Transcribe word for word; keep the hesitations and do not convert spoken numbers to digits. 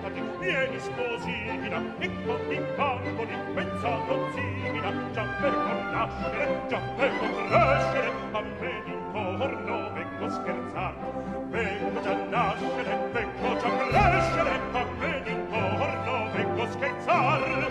infatti, vieni sposina, e con i bamboli, mezza dozzina, già vengo nascere, già vengo crescere, a me d'intorno vengo scherzar. Vengo già nascere, vengo già crescere, a me d'intorno vengo scherzar.